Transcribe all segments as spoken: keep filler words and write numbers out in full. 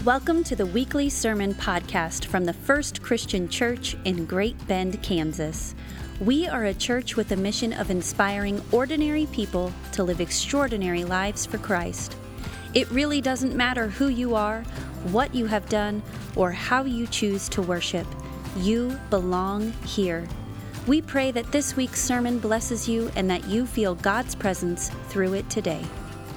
Welcome to the weekly sermon podcast from the First Christian Church in Great Bend, Kansas. We are a church with a mission of inspiring ordinary people to live extraordinary lives for Christ. It really doesn't matter who you are, what you have done, or how you choose to worship. You belong here. We pray that this week's sermon blesses you and that you feel God's presence through it today.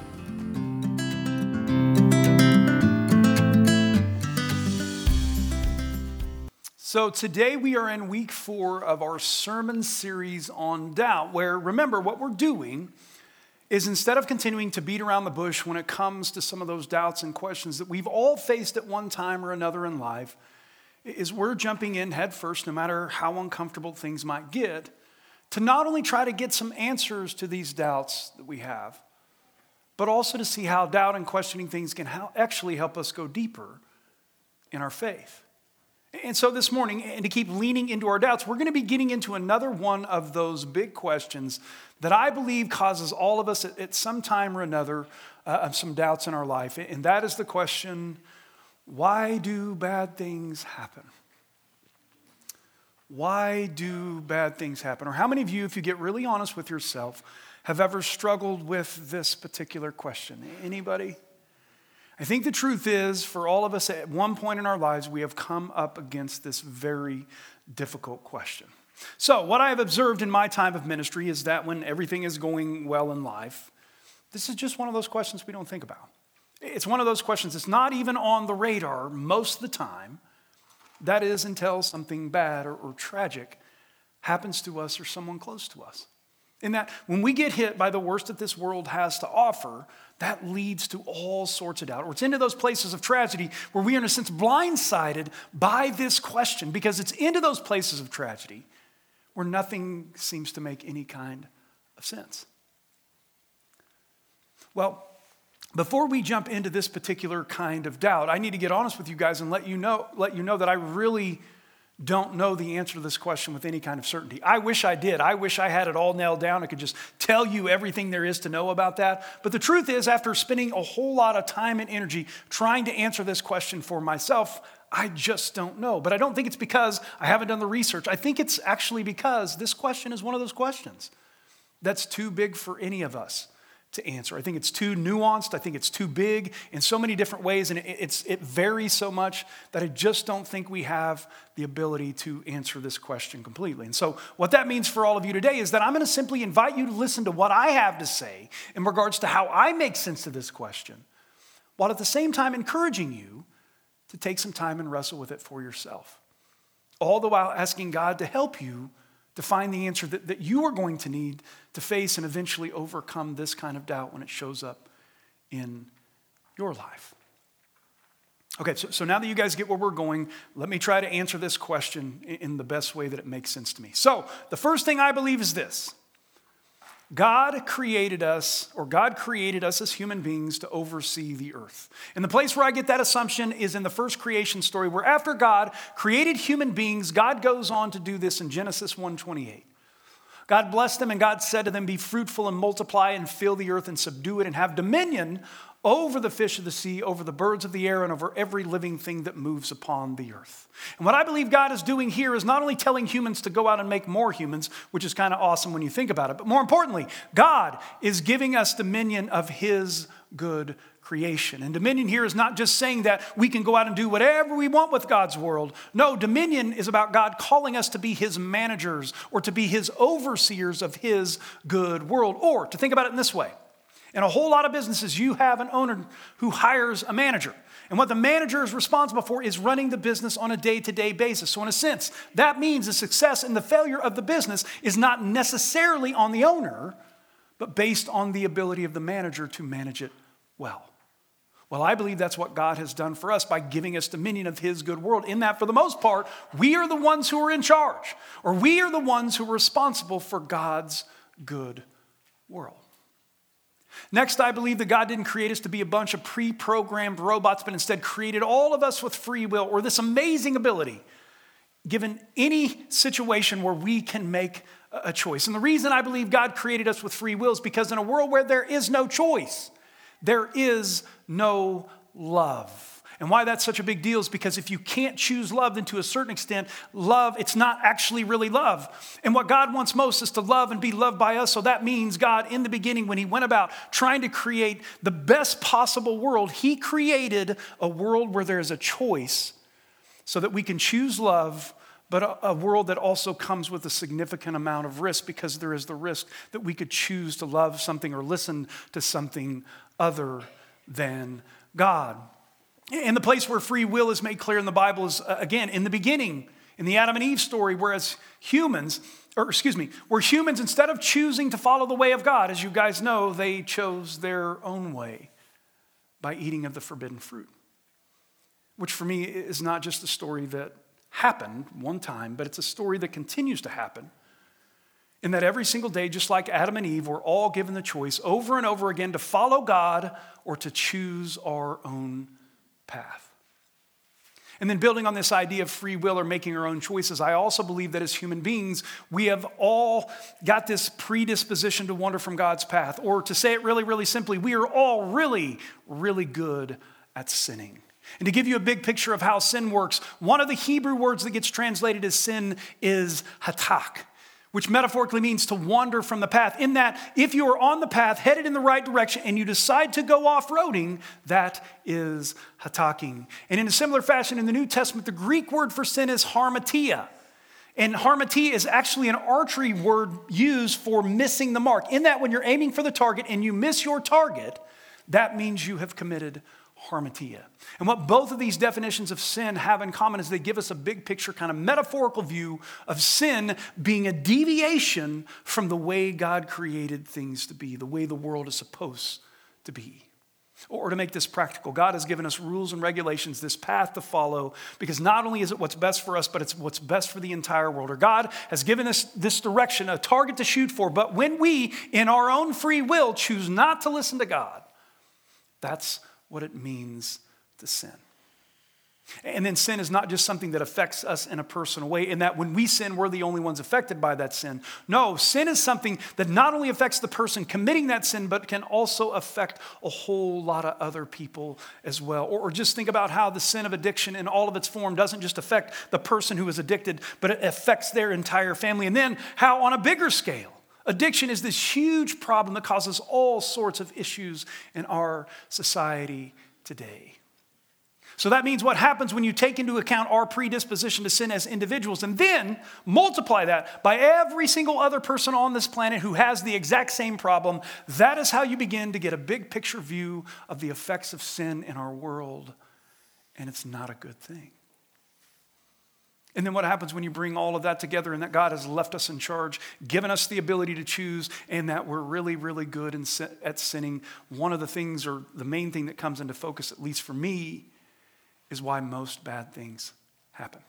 So today we are in week four of our sermon series on doubt, where, remember, what we're doing is instead of continuing to beat around the bush when it comes to some of those doubts and questions that we've all faced at one time or another in life, is we're jumping in head first, no matter how uncomfortable things might get, to not only try to get some answers to these doubts that we have, but also to see how doubt and questioning things can actually help us go deeper in our faith. And so this morning, and to keep leaning into our doubts, we're going to be getting into another one of those big questions that I believe causes all of us at, at some time or another uh, some doubts in our life. And that is the question, why do bad things happen? Why do bad things happen? Or how many of you, if you get really honest with yourself, have ever struggled with this particular question? Anybody? I think the truth is, for all of us at one point in our lives, we have come up against this very difficult question. So what I have observed in my time of ministry is that when everything is going well in life, this is just one of those questions we don't think about. It's one of those questions that's not even on the radar most of the time. That is until something bad or, or tragic happens to us or someone close to us. In that when we get hit by the worst that this world has to offer, that leads to all sorts of doubt. Or it's into those places of tragedy where we are in a sense blindsided by this question, because it's into those places of tragedy where nothing seems to make any kind of sense. Well, before we jump into this particular kind of doubt, I need to get honest with you guys and let you know, let you know that I really don't know the answer to this question with any kind of certainty. I wish I did. I wish I had it all nailed down. I could just tell you everything there is to know about that. But the truth is, after spending a whole lot of time and energy trying to answer this question for myself, I just don't know. But I don't think it's because I haven't done the research. I think it's actually because this question is one of those questions that's too big for any of us to answer. I think it's too nuanced. I think it's too big in so many different ways, and it, it's, it varies so much that I just don't think we have the ability to answer this question completely. And so what that means for all of you today is that I'm going to simply invite you to listen to what I have to say in regards to how I make sense of this question, while at the same time encouraging you to take some time and wrestle with it for yourself, all the while asking God to help you to find the answer that, that you are going to need to face and eventually overcome this kind of doubt when it shows up in your life. Okay, so, so now that you guys get where we're going, let me try to answer this question in, in the best way that it makes sense to me. So the first thing I believe is this. God created us, or God created us as human beings to oversee the earth. And the place where I get that assumption is in the first creation story, where after God created human beings, God goes on to do this in Genesis one twenty-eight. God blessed them, and God said to them, "Be fruitful and multiply and fill the earth and subdue it and have dominion over the fish of the sea, over the birds of the air, and over every living thing that moves upon the earth." And what I believe God is doing here is not only telling humans to go out and make more humans, which is kind of awesome when you think about it, but more importantly, God is giving us dominion of his good creation. And dominion here is not just saying that we can go out and do whatever we want with God's world. No, dominion is about God calling us to be his managers or to be his overseers of his good world. Or to think about it in this way. In a whole lot of businesses, you have an owner who hires a manager. And what the manager is responsible for is running the business on a day-to-day basis. So in a sense, that means the success and the failure of the business is not necessarily on the owner, but based on the ability of the manager to manage it well. Well, I believe that's what God has done for us by giving us dominion of his good world, in that for the most part, we are the ones who are in charge, or we are the ones who are responsible for God's good world. Next, I believe that God didn't create us to be a bunch of pre-programmed robots, but instead created all of us with free will, or this amazing ability, given any situation where we can make a choice. And the reason I believe God created us with free will is because in a world where there is no choice, there is no love. And why that's such a big deal is because if you can't choose love, then to a certain extent, love, it's not actually really love. And what God wants most is to love and be loved by us. So that means God, in the beginning, when he went about trying to create the best possible world, he created a world where there is a choice so that we can choose love, but a, a world that also comes with a significant amount of risk, because there is the risk that we could choose to love something or listen to something other than God. And the place where free will is made clear in the Bible is, uh, again, in the beginning, in the Adam and Eve story, whereas humans, or excuse me, where humans, instead of choosing to follow the way of God, as you guys know, they chose their own way by eating of the forbidden fruit. Which for me is not just a story that happened one time, but it's a story that continues to happen. In that every single day, just like Adam and Eve, we're all given the choice over and over again to follow God or to choose our own path. And then building on this idea of free will or making our own choices, I also believe that as human beings, we have all got this predisposition to wander from God's path. Or to say it really, really simply, we are all really, really good at sinning. And to give you a big picture of how sin works, one of the Hebrew words that gets translated as sin is hatak, which metaphorically means to wander from the path. In that, if you are on the path, headed in the right direction, and you decide to go off-roading, that is hataking. And in a similar fashion, in the New Testament, the Greek word for sin is harmatia. And harmatia is actually an archery word used for missing the mark. In that, when you're aiming for the target and you miss your target, that means you have committed harmatia. And what both of these definitions of sin have in common is they give us a big picture, kind of metaphorical view of sin being a deviation from the way God created things to be, the way the world is supposed to be. Or to make this practical, God has given us rules and regulations, this path to follow, because not only is it what's best for us, but it's what's best for the entire world. Or God has given us this direction, a target to shoot for, but when we, in our own free will, choose not to listen to God, that's what it means to sin. And then sin is not just something that affects us in a personal way, in that when we sin, we're the only ones affected by that sin. No, sin is something that not only affects the person committing that sin, but can also affect a whole lot of other people as well. Or, or just think about how the sin of addiction in all of its form doesn't just affect the person who is addicted, but it affects their entire family. And then how on a bigger scale, addiction is this huge problem that causes all sorts of issues in our society today. So that means what happens when you take into account our predisposition to sin as individuals and then multiply that by every single other person on this planet who has the exact same problem, that is how you begin to get a big picture view of the effects of sin in our world. And it's not a good thing. And then what happens when you bring all of that together and that God has left us in charge, given us the ability to choose, and that we're really, really good in, at sinning? One of the things, or the main thing that comes into focus, at least for me, is why most bad things happen.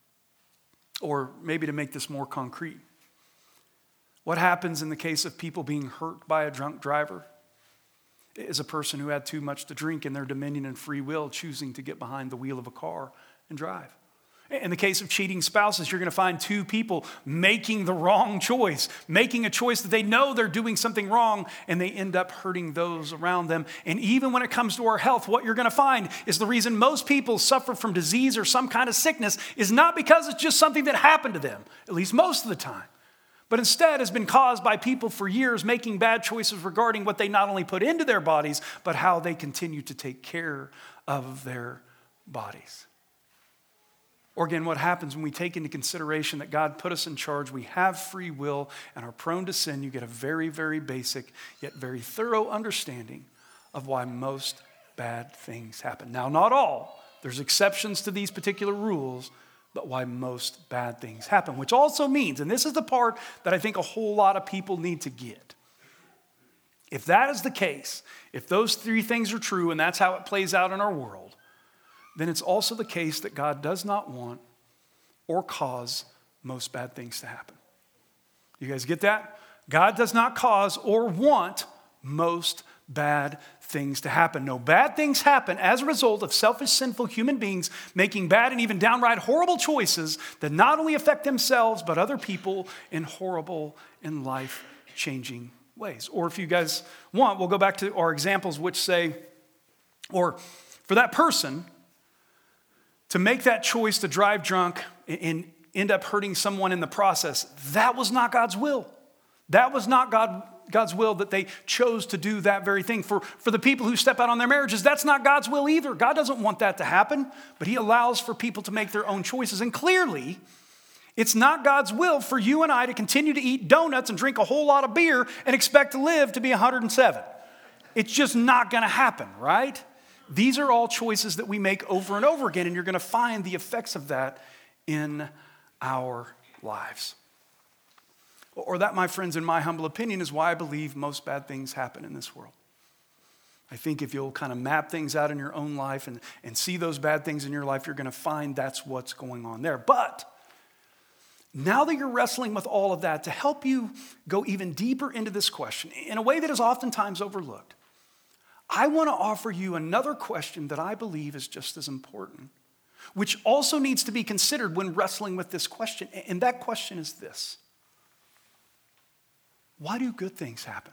Or maybe to make this more concrete, what happens in the case of people being hurt by a drunk driver is a person who had too much to drink in their dominion and free will choosing to get behind the wheel of a car and drive. In the case of cheating spouses, you're going to find two people making the wrong choice, making a choice that they know they're doing something wrong, and they end up hurting those around them. And even when it comes to our health, what you're going to find is the reason most people suffer from disease or some kind of sickness is not because it's just something that happened to them, at least most of the time, but instead has been caused by people for years making bad choices regarding what they not only put into their bodies, but how they continue to take care of their bodies. Or again, what happens when we take into consideration that God put us in charge, we have free will and are prone to sin, you get a very, very basic yet very thorough understanding of why most bad things happen. Now, not all. There's exceptions to these particular rules, but why most bad things happen, which also means, and this is the part that I think a whole lot of people need to get. If that is the case, if those three things are true and that's how it plays out in our world, then it's also the case that God does not want or cause most bad things to happen. You guys get that? God does not cause or want most bad things to happen. No, bad things happen as a result of selfish, sinful human beings making bad and even downright horrible choices that not only affect themselves, but other people in horrible and life-changing ways. Or if you guys want, we'll go back to our examples which say, or for that person to make that choice to drive drunk and end up hurting someone in the process, that was not God's will. That was not God, God's will that they chose to do that very thing. For, for the people who step out on their marriages, that's not God's will either. God doesn't want that to happen, but he allows for people to make their own choices. And clearly, it's not God's will for you and I to continue to eat donuts and drink a whole lot of beer and expect to live to be one hundred seven. It's just not going to happen, right? These are all choices that we make over and over again, and you're going to find the effects of that in our lives. Or that, my friends, in my humble opinion, is why I believe most bad things happen in this world. I think if you'll kind of map things out in your own life and, and see those bad things in your life, you're going to find that's what's going on there. But now that you're wrestling with all of that, to help you go even deeper into this question in a way that is oftentimes overlooked, I want to offer you another question that I believe is just as important, which also needs to be considered when wrestling with this question. And that question is this: why do good things happen?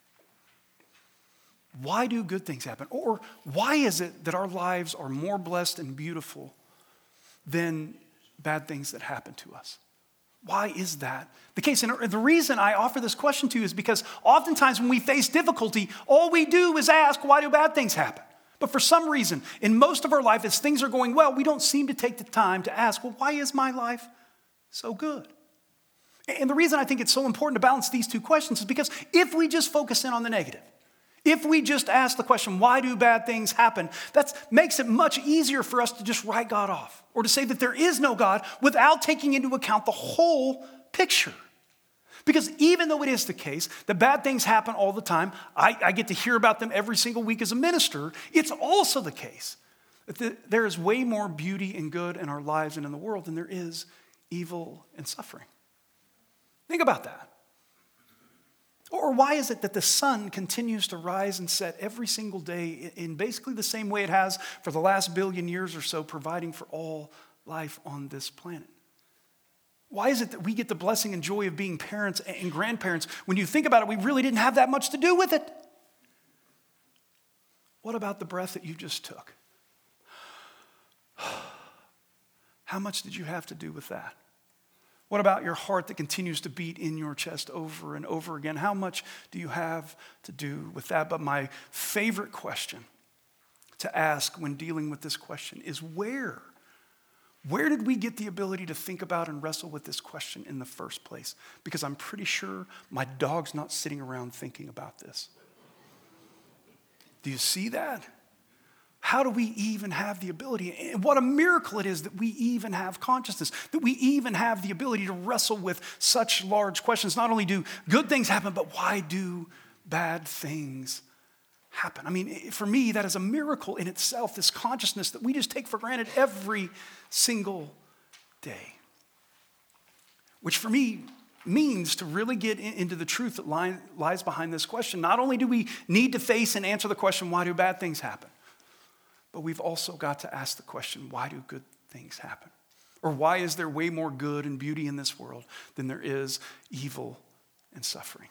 Why do good things happen? Or why is it that our lives are more blessed and beautiful than bad things that happen to us? Why is that the case? And the reason I offer this question to you is because oftentimes when we face difficulty, all we do is ask, why do bad things happen? But for some reason, in most of our life, as things are going well, we don't seem to take the time to ask, well, why is my life so good? And the reason I think it's so important to balance these two questions is because if we just focus in on the negative, if we just ask the question, why do bad things happen? That makes it much easier for us to just write God off or to say that there is no God without taking into account the whole picture. Because even though it is the case that bad things happen all the time, I, I get to hear about them every single week as a minister, it's also the case that the, there is way more beauty and good in our lives and in the world than there is evil and suffering. Think about that. Or why is it that the sun continues to rise and set every single day in basically the same way it has for the last billion years or so, providing for all life on this planet? Why is it that we get the blessing and joy of being parents and grandparents? When you think about it, we really didn't have that much to do with it. What about the breath that you just took? How much did you have to do with that? What about your heart that continues to beat in your chest over and over again? How much do you have to do with that? But my favorite question to ask when dealing with this question is where? Where did we get the ability to think about and wrestle with this question in the first place? Because I'm pretty sure my dog's not sitting around thinking about this. Do you see that? How do we even have the ability? And what a miracle it is that we even have consciousness, that we even have the ability to wrestle with such large questions. Not only do good things happen, but why do bad things happen? I mean, for me, that is a miracle in itself, this consciousness that we just take for granted every single day. Which for me means to really get into the truth that lies behind this question. Not only do we need to face and answer the question, why do bad things happen? But we've also got to ask the question, why do good things happen? Or why is there way more good and beauty in this world than there is evil and suffering?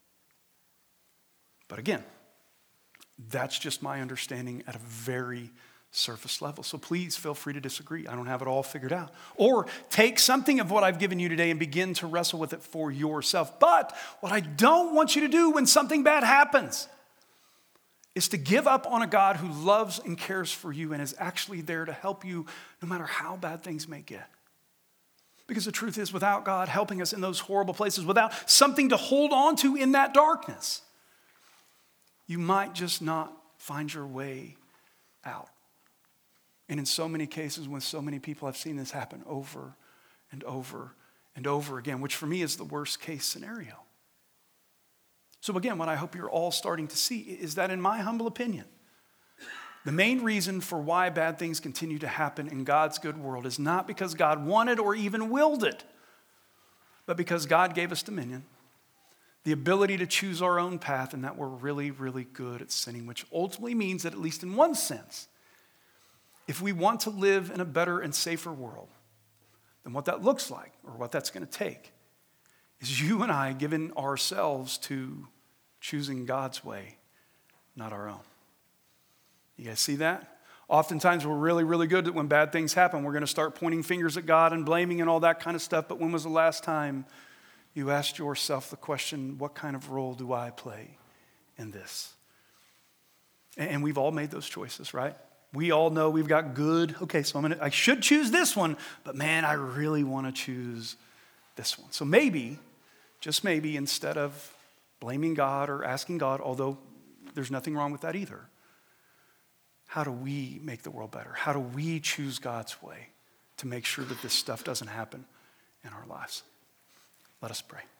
But again, that's just my understanding at a very surface level. So please feel free to disagree. I don't have it all figured out. Or take something of what I've given you today and begin to wrestle with it for yourself. But what I don't want you to do when something bad happens is to give up on a God who loves and cares for you and is actually there to help you no matter how bad things may get. Because the truth is, without God helping us in those horrible places, without something to hold on to in that darkness, you might just not find your way out. And in so many cases, with so many people, I've seen this happen over and over and over again, which for me is the worst case scenario. So again, what I hope you're all starting to see is that in my humble opinion, the main reason for why bad things continue to happen in God's good world is not because God wanted or even willed it, but because God gave us dominion, the ability to choose our own path, and that we're really, really good at sinning, which ultimately means that at least in one sense, if we want to live in a better and safer world, then what that looks like or what that's going to take is you and I giving ourselves to choosing God's way, not our own. You guys see that? Oftentimes we're really, really good at when bad things happen. We're going to start pointing fingers at God and blaming and all that kind of stuff. But when was the last time you asked yourself the question, what kind of role do I play in this? And we've all made those choices, right? We all know we've got good, okay, so I'm gonna, I should choose this one, but man, I really want to choose this one. So maybe, just maybe, instead of blaming God or asking God, although there's nothing wrong with that either, how do we make the world better? How do we choose God's way to make sure that this stuff doesn't happen in our lives? Let us pray.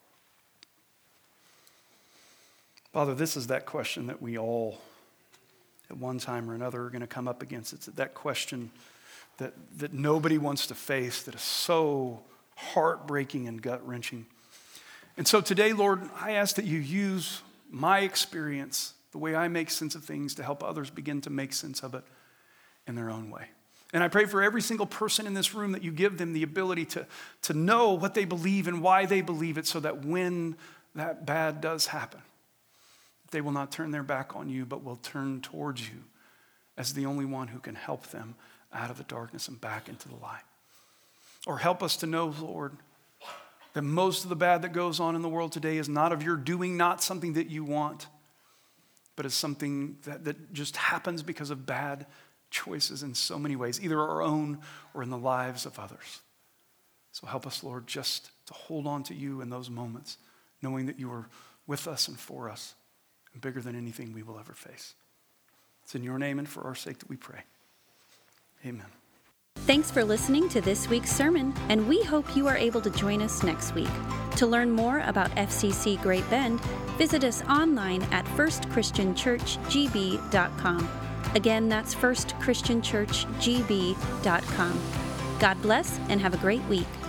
Father, this is that question that we all, at one time or another, are going to come up against. It's that question that, that nobody wants to face, that is so heartbreaking and gut-wrenching. And so today, Lord, I ask that you use my experience, the way I make sense of things, to help others begin to make sense of it in their own way. And I pray for every single person in this room that you give them the ability to, to know what they believe and why they believe it, so that when that bad does happen, they will not turn their back on you, but will turn towards you as the only one who can help them out of the darkness and back into the light. Or help us to know, Lord, that most of the bad that goes on in the world today is not of your doing, not something that you want, but is something that, that just happens because of bad choices in so many ways, either our own or in the lives of others. So help us, Lord, just to hold on to you in those moments, knowing that you are with us and for us, and bigger than anything we will ever face. It's in your name and for our sake that we pray. Amen. Thanks for listening to this week's sermon, and we hope you are able to join us next week. To learn more about F C C Great Bend, visit us online at first christian church g b dot com. Again, that's first christian church g b dot com. God bless and have a great week.